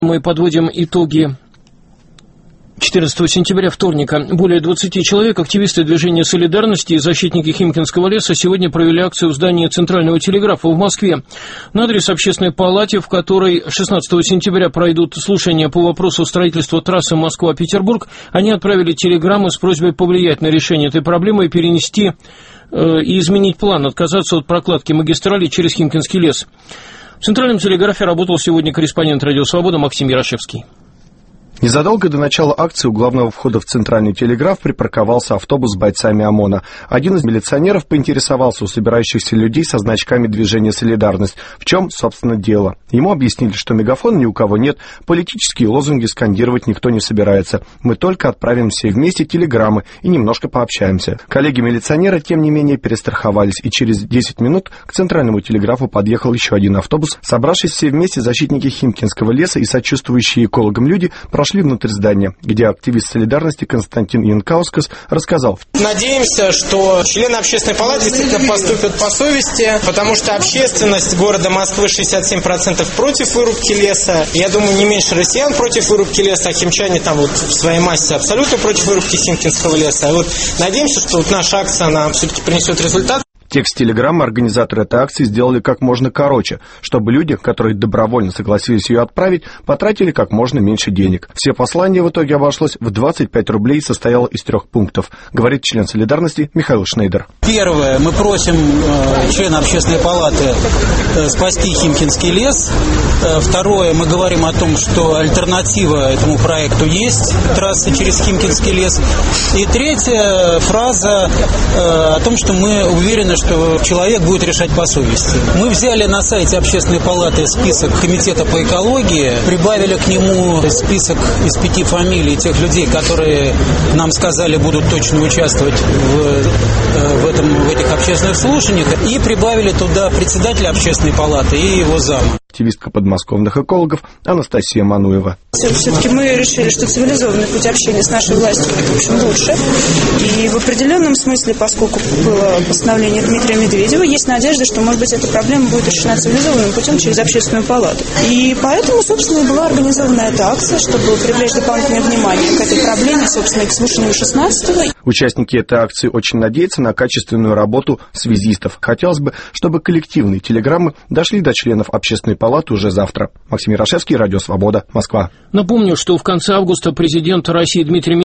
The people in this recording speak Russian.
Мы подводим итоги 14 сентября, вторника. Более 20 человек, активисты движения «Солидарности» и защитники Химкинского леса сегодня провели акцию в здании Центрального телеграфа в Москве. На адрес Общественной палаты, в которой 16 сентября пройдут слушания по вопросу строительства трассы Москва-Петербург, они отправили телеграммы с просьбой повлиять на решение этой проблемы и перенести и изменить план, отказаться от прокладки магистрали через Химкинский лес. В Центральном телеграфе работал сегодня корреспондент «Радио Свобода» Максим Ярошевский. Незадолго до начала акции у главного входа в Центральный телеграф припарковался автобус с бойцами ОМОНа. Один из милиционеров поинтересовался у собирающихся людей со значками движения «Солидарность». В чем, собственно, дело? Ему объяснили, что мегафона ни у кого нет, политические лозунги скандировать никто не собирается. Мы только отправим все вместе телеграммы и немножко пообщаемся. Коллеги-милиционера, тем не менее, перестраховались, и через 10 минут к Центральному телеграфу подъехал еще один автобус. Собравшись все вместе, защитники Химкинского леса и сочувствующие экологам люди прошли внутрь здания, где активист «Солидарности» Константин Янкаускас рассказал. Надеемся, что члены Общественной палаты действительно поступят по совести, потому что общественность города Москвы 67% против вырубки леса. Я думаю, не меньше россиян против вырубки леса, а химчане там вот в своей массе абсолютно против вырубки Химкинского леса. И вот надеемся, что вот наша акция, она все-таки принесет результат. Текст телеграммы организаторы этой акции сделали как можно короче, чтобы люди, которые добровольно согласились ее отправить, потратили как можно меньше денег. Все послание в итоге обошлось в 25 рублей и состояло из 3 пунктов, говорит член «Солидарности» Михаил Шнейдер. Первое. Мы просим члена Общественной палаты спасти Химкинский лес. Второе. Мы говорим о том, что альтернатива этому проекту есть, трасса через Химкинский лес. И третья фраза о том, что мы уверены, что человек будет решать по совести. Мы взяли на сайте Общественной палаты список комитета по экологии, прибавили к нему список из 5 фамилий тех людей, которые нам сказали, будут точно участвовать в этих общественных слушаниях, и прибавили туда председателя Общественной палаты и его зама. Активистка подмосковных экологов Анастасия Мануева. Все-таки мы решили, что цивилизованный путь общения с нашей властью, в общем, лучше. И в определенном смысле, поскольку было постановление Дмитрия Медведева, есть надежда, что, может быть, эта проблема будет решена цивилизованным путем через Общественную палату. И поэтому, собственно, и была организована эта акция, чтобы привлечь дополнительное внимание к этой проблеме, собственно, и к слушанию 16-го. Участники этой акции очень надеются на качественную работу связистов. Хотелось бы, чтобы коллективные телеграммы дошли до членов Общественной палаты уже завтра. Максим Ярошевский, Радио Свобода, Москва. Напомню, что в конце августа президент России Дмитрий